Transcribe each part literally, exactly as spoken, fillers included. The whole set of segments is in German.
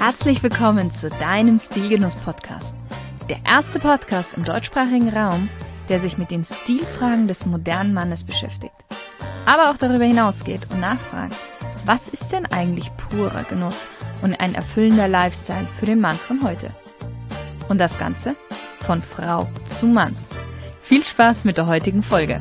Herzlich willkommen zu deinem Stilgenuss-Podcast. Der erste Podcast im deutschsprachigen Raum, der sich mit den Stilfragen des modernen Mannes beschäftigt. Aber auch darüber hinausgeht und nachfragt, was ist denn eigentlich purer Genuss und ein erfüllender Lifestyle für den Mann von heute? Und das Ganze von Frau zu Mann. Viel Spaß mit der heutigen Folge.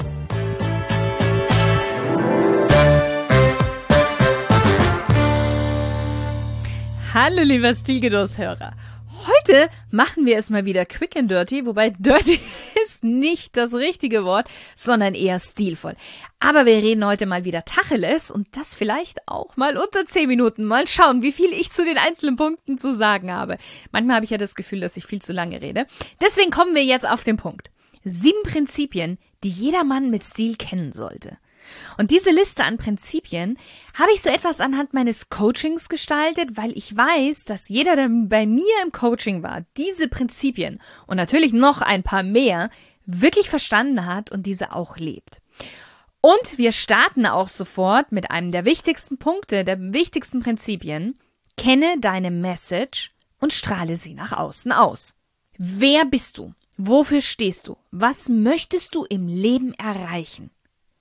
Hallo lieber Stilgenusshörer. Heute machen wir es mal wieder quick and dirty, wobei dirty ist nicht das richtige Wort, sondern eher stilvoll. Aber wir reden heute mal wieder Tacheles und das vielleicht auch mal unter zehn Minuten. Mal schauen, wie viel ich zu den einzelnen Punkten zu sagen habe. Manchmal habe ich ja das Gefühl, dass ich viel zu lange rede. Deswegen kommen wir jetzt auf den Punkt. Sieben Prinzipien, die jeder Mann mit Stil kennen sollte. Und diese Liste an Prinzipien habe ich so etwas anhand meines Coachings gestaltet, weil ich weiß, dass jeder, der bei mir im Coaching war, diese Prinzipien und natürlich noch ein paar mehr wirklich verstanden hat und diese auch lebt. Und wir starten auch sofort mit einem der wichtigsten Punkte, der wichtigsten Prinzipien. Kenne deine Message und strahle sie nach außen aus. Wer bist du? Wofür stehst du? Was möchtest du im Leben erreichen?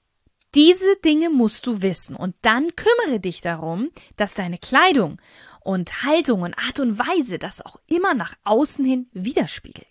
Diese Dinge musst du wissen und dann kümmere dich darum, dass deine Kleidung und Haltung und Art und Weise das auch immer nach außen hin widerspiegelt.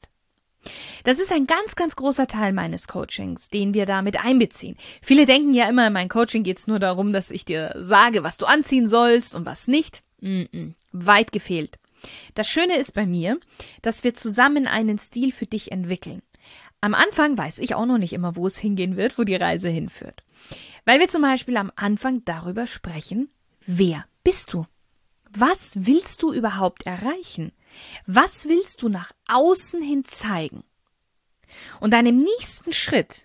Das ist ein ganz, ganz großer Teil meines Coachings, den wir da mit einbeziehen. Viele denken ja immer, in meinem Coaching geht es nur darum, dass ich dir sage, was du anziehen sollst und was nicht. Mm-mm, weit gefehlt. Das Schöne ist bei mir, dass wir zusammen einen Stil für dich entwickeln. Am Anfang weiß ich auch noch nicht immer, wo es hingehen wird, wo die Reise hinführt. Weil wir zum Beispiel am Anfang darüber sprechen, wer bist du? Was willst du überhaupt erreichen? Was willst du nach außen hin zeigen? Und dann im nächsten Schritt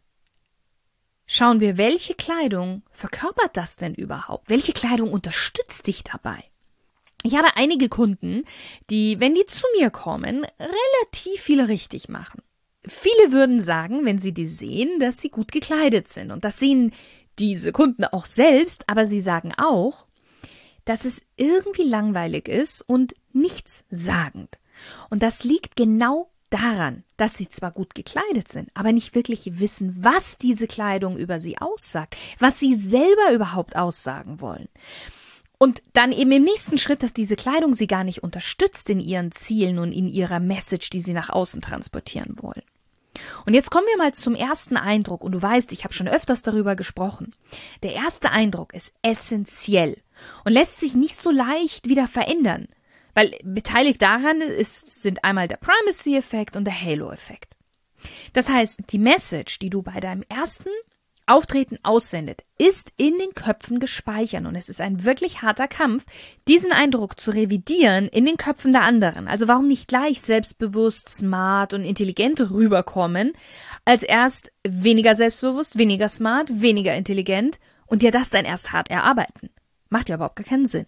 schauen wir, welche Kleidung verkörpert das denn überhaupt? Welche Kleidung unterstützt dich dabei? Ich habe einige Kunden, die, wenn die zu mir kommen, relativ viel richtig machen. Viele würden sagen, wenn sie die sehen, dass sie gut gekleidet sind. Und das sehen diese Kunden auch selbst, aber sie sagen auch, dass es irgendwie langweilig ist und nichtssagend. Und das liegt genau daran, dass sie zwar gut gekleidet sind, aber nicht wirklich wissen, was diese Kleidung über sie aussagt, was sie selber überhaupt aussagen wollen. Und dann eben im nächsten Schritt, dass diese Kleidung sie gar nicht unterstützt in ihren Zielen und in ihrer Message, die sie nach außen transportieren wollen. Und jetzt kommen wir mal zum ersten Eindruck. Und du weißt, ich habe schon öfters darüber gesprochen. Der erste Eindruck ist essentiell und lässt sich nicht so leicht wieder verändern. Weil beteiligt daran ist, sind einmal der Primacy-Effekt und der Halo-Effekt. Das heißt, die Message, die du bei deinem ersten Auftreten aussendet, ist in den Köpfen gespeichert und es ist ein wirklich harter Kampf, diesen Eindruck zu revidieren in den Köpfen der anderen. Also warum nicht gleich selbstbewusst, smart und intelligent rüberkommen, als erst weniger selbstbewusst, weniger smart, weniger intelligent und dir das dann erst hart erarbeiten. Macht ja überhaupt gar keinen Sinn.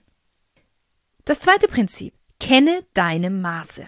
Das zweite Prinzip, kenne deine Maße.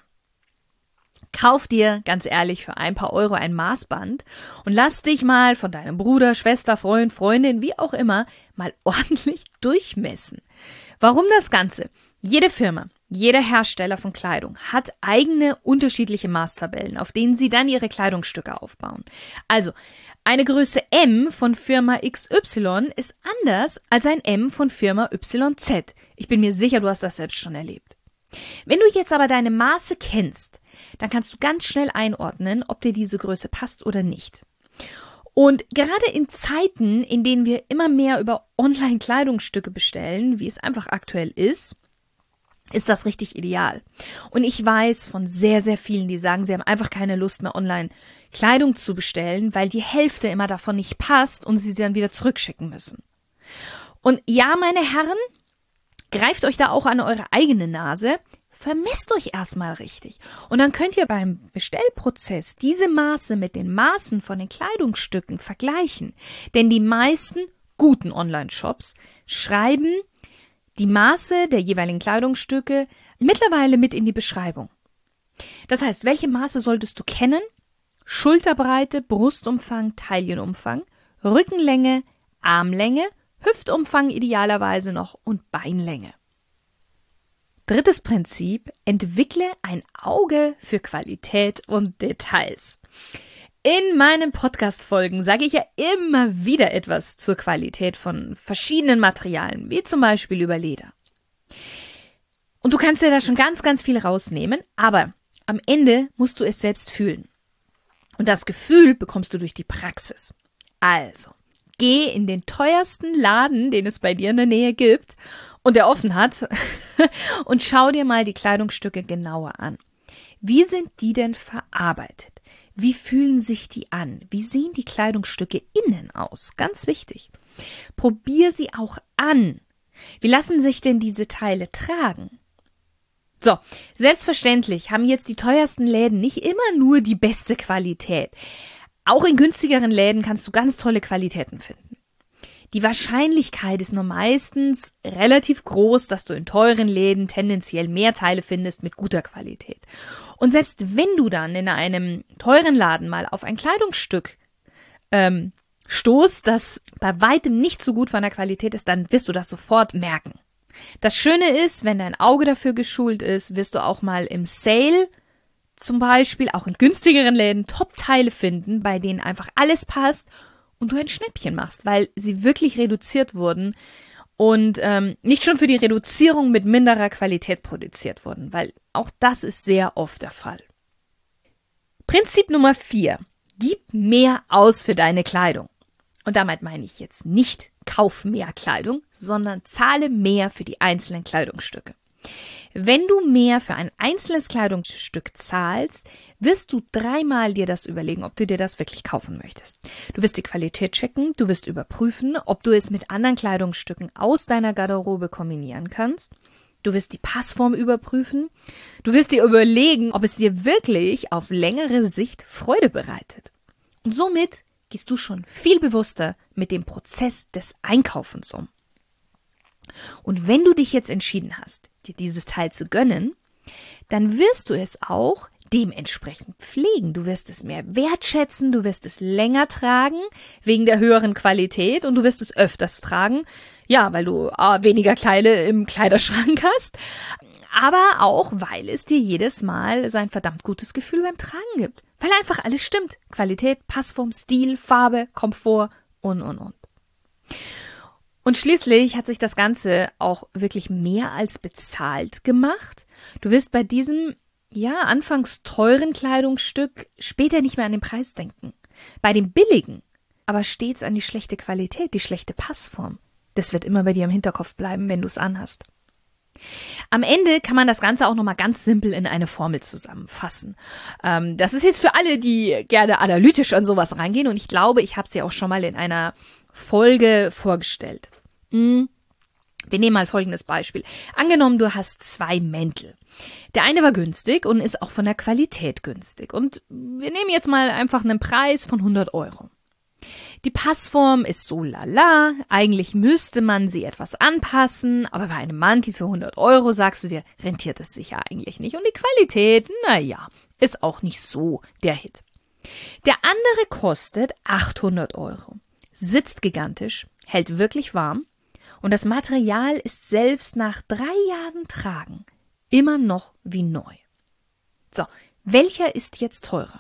Kauf dir, ganz ehrlich, für ein paar Euro ein Maßband und lass dich mal von deinem Bruder, Schwester, Freund, Freundin, wie auch immer, mal ordentlich durchmessen. Warum das Ganze? Jede Firma, jeder Hersteller von Kleidung hat eigene unterschiedliche Maßtabellen, auf denen sie dann ihre Kleidungsstücke aufbauen. Also, eine Größe M von Firma X Y ist anders als ein M von Firma Y Z. Ich bin mir sicher, du hast das selbst schon erlebt. Wenn du jetzt aber deine Maße kennst, dann kannst du ganz schnell einordnen, ob dir diese Größe passt oder nicht. Und gerade in Zeiten, in denen wir immer mehr über Online-Kleidungsstücke bestellen, wie es einfach aktuell ist, ist das richtig ideal. Und ich weiß von sehr, sehr vielen, die sagen, sie haben einfach keine Lust mehr, online Kleidung zu bestellen, weil die Hälfte immer davon nicht passt und sie sie dann wieder zurückschicken müssen. Und ja, meine Herren, greift euch da auch an eure eigene Nase, vermisst euch erstmal richtig. Und dann könnt ihr beim Bestellprozess diese Maße mit den Maßen von den Kleidungsstücken vergleichen. Denn die meisten guten Online-Shops schreiben die Maße der jeweiligen Kleidungsstücke mittlerweile mit in die Beschreibung. Das heißt, welche Maße solltest du kennen? Schulterbreite, Brustumfang, Taillenumfang, Rückenlänge, Armlänge, Hüftumfang idealerweise noch und Beinlänge. Drittes Prinzip, entwickle ein Auge für Qualität und Details. In meinen Podcast-Folgen sage ich ja immer wieder etwas zur Qualität von verschiedenen Materialien, wie zum Beispiel über Leder. Und du kannst dir da schon ganz, ganz viel rausnehmen, aber am Ende musst du es selbst fühlen. Und das Gefühl bekommst du durch die Praxis. Also, geh in den teuersten Laden, den es bei dir in der Nähe gibt und der offen hat, und schau dir mal die Kleidungsstücke genauer an. Wie sind die denn verarbeitet? Wie fühlen sich die an? Wie sehen die Kleidungsstücke innen aus? Ganz wichtig. Probier sie auch an. Wie lassen sich denn diese Teile tragen? So, selbstverständlich haben jetzt die teuersten Läden nicht immer nur die beste Qualität. Auch in günstigeren Läden kannst du ganz tolle Qualitäten finden. Die Wahrscheinlichkeit ist nur meistens relativ groß, dass du in teuren Läden tendenziell mehr Teile findest mit guter Qualität. Und selbst wenn du dann in einem teuren Laden mal auf ein Kleidungsstück ähm, stoßt, das bei weitem nicht so gut von der Qualität ist, dann wirst du das sofort merken. Das Schöne ist, wenn dein Auge dafür geschult ist, wirst du auch mal im Sale zum Beispiel, auch in günstigeren Läden, Top-Teile finden, bei denen einfach alles passt und du ein Schnäppchen machst, weil sie wirklich reduziert wurden und ähm, nicht schon für die Reduzierung mit minderer Qualität produziert wurden, weil auch das ist sehr oft der Fall. Prinzip Nummer vier. Gib mehr aus für deine Kleidung. Und damit meine ich jetzt nicht, kauf mehr Kleidung, sondern zahle mehr für die einzelnen Kleidungsstücke. Wenn du mehr für ein einzelnes Kleidungsstück zahlst, wirst du dreimal dir das überlegen, ob du dir das wirklich kaufen möchtest. Du wirst die Qualität checken, du wirst überprüfen, ob du es mit anderen Kleidungsstücken aus deiner Garderobe kombinieren kannst. Du wirst die Passform überprüfen. Du wirst dir überlegen, ob es dir wirklich auf längere Sicht Freude bereitet. Und somit gehst du schon viel bewusster mit dem Prozess des Einkaufens um. Und wenn du dich jetzt entschieden hast, dir dieses Teil zu gönnen, dann wirst du es auch dementsprechend pflegen. Du wirst es mehr wertschätzen, du wirst es länger tragen, wegen der höheren Qualität, und du wirst es öfters tragen, ja, weil du äh, weniger Teile im Kleiderschrank hast, aber auch, weil es dir jedes Mal so ein verdammt gutes Gefühl beim Tragen gibt. Weil einfach alles stimmt. Qualität, Passform, Stil, Farbe, Komfort und, und, und. Und schließlich hat sich das Ganze auch wirklich mehr als bezahlt gemacht. Du wirst bei diesem, ja, anfangs teuren Kleidungsstück später nicht mehr an den Preis denken. Bei dem billigen, aber stets an die schlechte Qualität, die schlechte Passform. Das wird immer bei dir im Hinterkopf bleiben, wenn du es anhast. Am Ende kann man das Ganze auch nochmal ganz simpel in eine Formel zusammenfassen. Ähm, das ist jetzt für alle, die gerne analytisch an sowas reingehen, und ich glaube, ich habe es ja auch schon mal in einer Folge vorgestellt. Hm. Wir nehmen mal folgendes Beispiel. Angenommen, du hast zwei Mäntel. Der eine war günstig und ist auch von der Qualität günstig. Und wir nehmen jetzt mal einfach einen Preis von hundert Euro. Die Passform ist so lala, eigentlich müsste man sie etwas anpassen, aber bei einem Mantel für hundert Euro sagst du dir, rentiert es sich ja eigentlich nicht. Und die Qualität, naja, ist auch nicht so der Hit. Der andere kostet achthundert Euro, sitzt gigantisch, hält wirklich warm und das Material ist selbst nach drei Jahren Tragen immer noch wie neu. So, welcher ist jetzt teurer?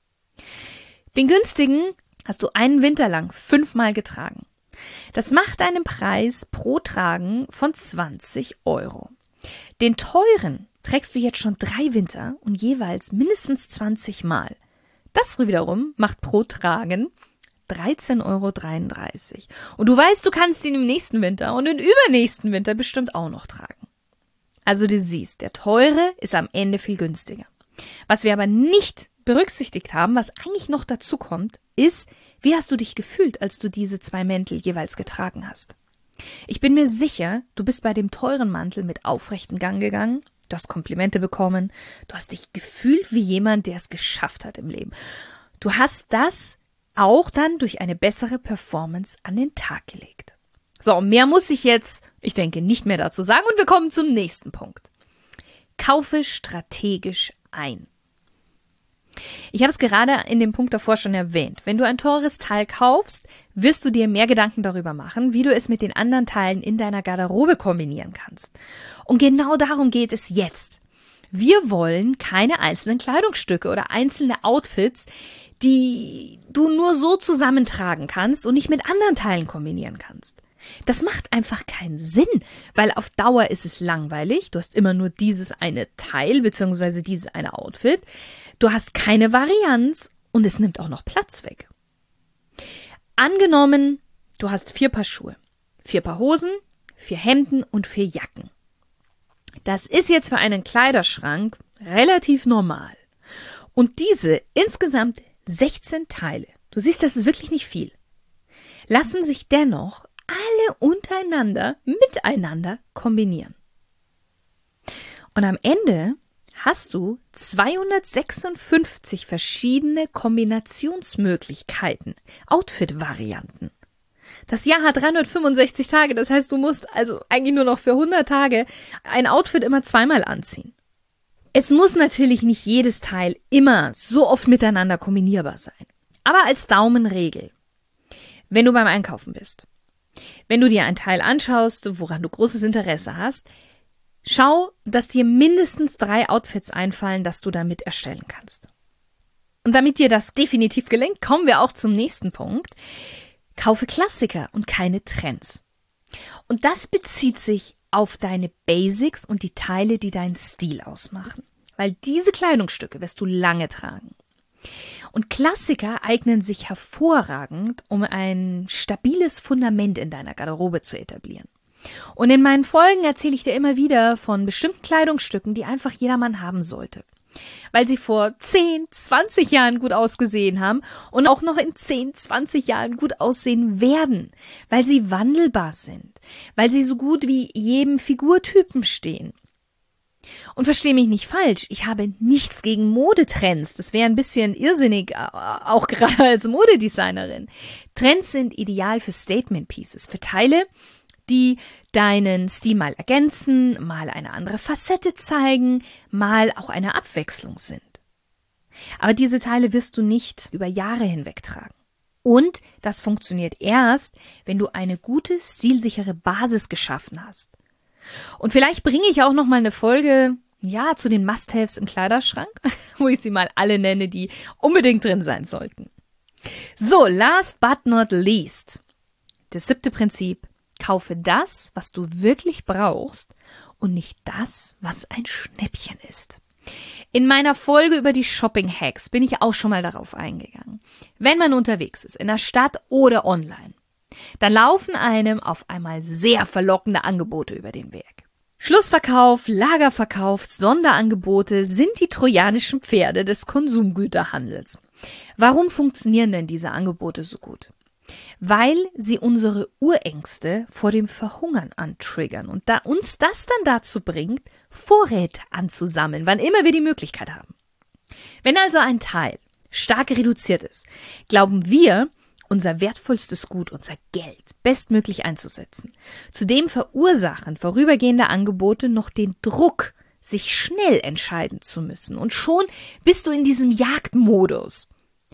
Den günstigen hast du einen Winter lang fünfmal getragen. Das macht einen Preis pro Tragen von zwanzig Euro. Den teuren trägst du jetzt schon drei Winter und jeweils mindestens zwanzig Mal. Das wiederum macht pro Tragen dreizehn Euro dreiunddreißig. Und du weißt, du kannst ihn im nächsten Winter und im übernächsten Winter bestimmt auch noch tragen. Also du siehst, der teure ist am Ende viel günstiger. Was wir aber nicht berücksichtigt haben, was eigentlich noch dazu kommt, ist, wie hast du dich gefühlt, als du diese zwei Mäntel jeweils getragen hast? Ich bin mir sicher, du bist bei dem teuren Mantel mit aufrechten Gang gegangen, du hast Komplimente bekommen, du hast dich gefühlt wie jemand, der es geschafft hat im Leben. Du hast das auch dann durch eine bessere Performance an den Tag gelegt. So, mehr muss ich jetzt, ich denke, nicht mehr dazu sagen, und wir kommen zum nächsten Punkt. Kaufe strategisch ein. Ich habe es gerade in dem Punkt davor schon erwähnt. Wenn du ein teures Teil kaufst, wirst du dir mehr Gedanken darüber machen, wie du es mit den anderen Teilen in deiner Garderobe kombinieren kannst. Und genau darum geht es jetzt. Wir wollen keine einzelnen Kleidungsstücke oder einzelne Outfits, die du nur so zusammentragen kannst und nicht mit anderen Teilen kombinieren kannst. Das macht einfach keinen Sinn, weil auf Dauer ist es langweilig. Du hast immer nur dieses eine Teil bzw. dieses eine Outfit. Du hast keine Varianz und es nimmt auch noch Platz weg. Angenommen, du hast vier Paar Schuhe, vier Paar Hosen, vier Hemden und vier Jacken. Das ist jetzt für einen Kleiderschrank relativ normal. Und diese insgesamt sechzehn Teile, du siehst, das ist wirklich nicht viel, lassen sich dennoch alle untereinander, miteinander kombinieren. Und am Ende hast du zweihundertsechsundfünfzig verschiedene Kombinationsmöglichkeiten, Outfit-Varianten. Das Jahr hat dreihundertfünfundsechzig Tage, das heißt, du musst also eigentlich nur noch für hundert Tage ein Outfit immer zweimal anziehen. Es muss natürlich nicht jedes Teil immer so oft miteinander kombinierbar sein. Aber als Daumenregel, wenn du beim Einkaufen bist, wenn du dir ein Teil anschaust, woran du großes Interesse hast, schau, dass dir mindestens drei Outfits einfallen, das du damit erstellen kannst. Und damit dir das definitiv gelingt, kommen wir auch zum nächsten Punkt. Kaufe Klassiker und keine Trends. Und das bezieht sich auf deine Basics und die Teile, die deinen Stil ausmachen. Weil diese Kleidungsstücke wirst du lange tragen. Und Klassiker eignen sich hervorragend, um ein stabiles Fundament in deiner Garderobe zu etablieren. Und in meinen Folgen erzähle ich dir immer wieder von bestimmten Kleidungsstücken, die einfach jedermann haben sollte. Weil sie vor zehn, zwanzig Jahren gut ausgesehen haben und auch noch in zehn, zwanzig Jahren gut aussehen werden, weil sie wandelbar sind, weil sie so gut wie jedem Figurtypen stehen. Und verstehe mich nicht falsch, ich habe nichts gegen Modetrends, das wäre ein bisschen irrsinnig, auch gerade als Modedesignerin. Trends sind ideal für Statement Pieces, für Teile, die deinen Stil mal ergänzen, mal eine andere Facette zeigen, mal auch eine Abwechslung sind. Aber diese Teile wirst du nicht über Jahre hinweg tragen. Und das funktioniert erst, wenn du eine gute, stilsichere Basis geschaffen hast. Und vielleicht bringe ich auch noch mal eine Folge, ja, zu den Must-Haves im Kleiderschrank, wo ich sie mal alle nenne, die unbedingt drin sein sollten. So, last but not least, das siebte Prinzip: Kaufe das, was du wirklich brauchst und nicht das, was ein Schnäppchen ist. In meiner Folge über die Shopping-Hacks bin ich auch schon mal darauf eingegangen. Wenn man unterwegs ist, in der Stadt oder online, dann laufen einem auf einmal sehr verlockende Angebote über den Weg. Schlussverkauf, Lagerverkauf, Sonderangebote sind die trojanischen Pferde des Konsumgüterhandels. Warum funktionieren denn diese Angebote so gut? Weil sie unsere Urängste vor dem Verhungern antriggern und da uns das dann dazu bringt, Vorräte anzusammeln, wann immer wir die Möglichkeit haben. Wenn also ein Teil stark reduziert ist, glauben wir, unser wertvollstes Gut, unser Geld, bestmöglich einzusetzen. Zudem verursachen vorübergehende Angebote noch den Druck, sich schnell entscheiden zu müssen. Und schon bist du in diesem Jagdmodus.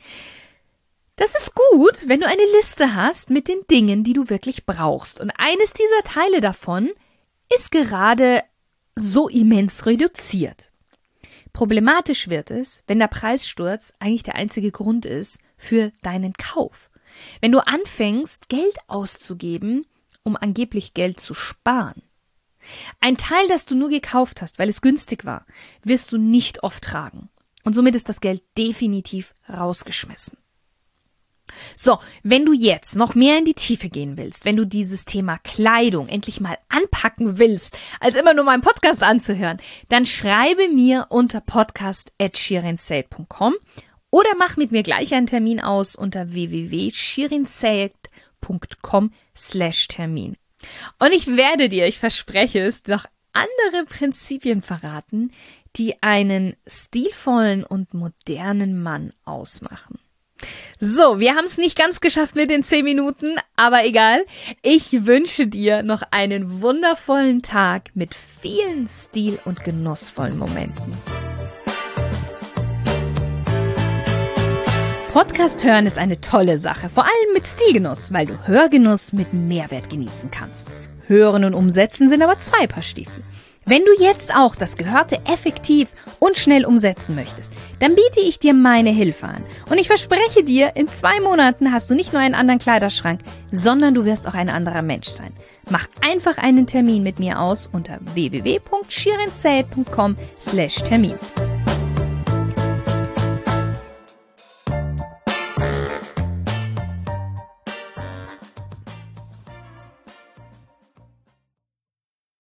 Das ist gut, wenn du eine Liste hast mit den Dingen, die du wirklich brauchst. Und eines dieser Teile davon ist gerade so immens reduziert. Problematisch wird es, wenn der Preissturz eigentlich der einzige Grund ist für deinen Kauf. Wenn du anfängst, Geld auszugeben, um angeblich Geld zu sparen. Ein Teil, das du nur gekauft hast, weil es günstig war, wirst du nicht oft tragen. Und somit ist das Geld definitiv rausgeschmissen. So, wenn du jetzt noch mehr in die Tiefe gehen willst, wenn du dieses Thema Kleidung endlich mal anpacken willst, als immer nur meinen Podcast anzuhören, dann schreibe mir unter podcast at shirinsayed punkt com oder mach mit mir gleich einen Termin aus unter w w w punkt shirinsayed punkt com slash Termin. Und ich werde dir, ich verspreche es, noch andere Prinzipien verraten, die einen stilvollen und modernen Mann ausmachen. So, wir haben es nicht ganz geschafft mit den zehn Minuten, aber egal. Ich wünsche dir noch einen wundervollen Tag mit vielen stil- und genussvollen Momenten. Podcast hören ist eine tolle Sache, vor allem mit Stilgenuss, weil du Hörgenuss mit Mehrwert genießen kannst. Hören und Umsetzen sind aber zwei Paar Stiefel. Wenn du jetzt auch das Gehörte effektiv und schnell umsetzen möchtest, dann biete ich dir meine Hilfe an. Und ich verspreche dir, in zwei Monaten hast du nicht nur einen anderen Kleiderschrank, sondern du wirst auch ein anderer Mensch sein. Mach einfach einen Termin mit mir aus unter w w w punkt shirin sayed punkt com slash Termin.